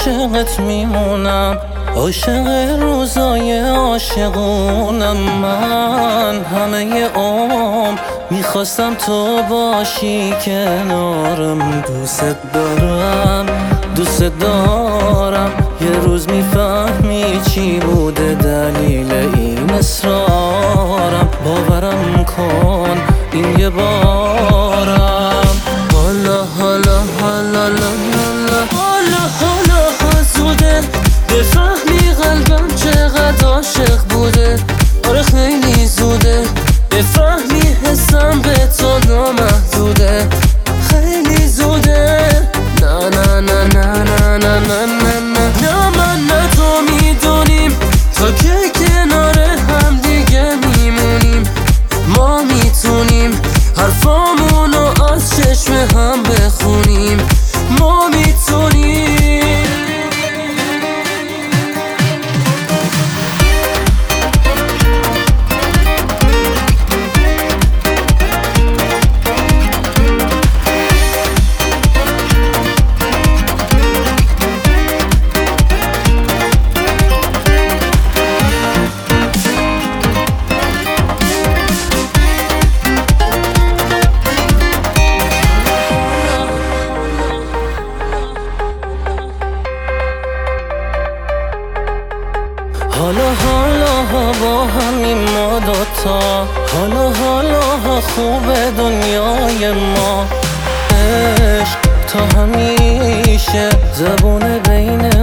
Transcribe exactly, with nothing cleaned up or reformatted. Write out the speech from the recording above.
عاشقت میمونم، عاشق روزای عاشقونم. من همه عمر میخواستم تو باشی کنارم. دوست دارم دوست دارم، یه روز میفهمی چی بوده دلیل این اصرارم. باورم کن این یه بارم. حالا حالا حالا حالا حالا حالا زوده بفهمی قلبم چقدر عاشق بوده. آره خیلی زوده بفهمی حسم به تو نامحدوده. خیلی زوده نه نه نه نه نه نه نه نه نه نه من نه تو میدونیم تا که کنار هم دیگه میمونیم. ما میتونیم حرفامونو از چشم هم بخونیم. ما میتونیم. حالا حالا با همین ما دوتا، حالا حالا خوب دنیای ما. عشق تا همیشه زبون بین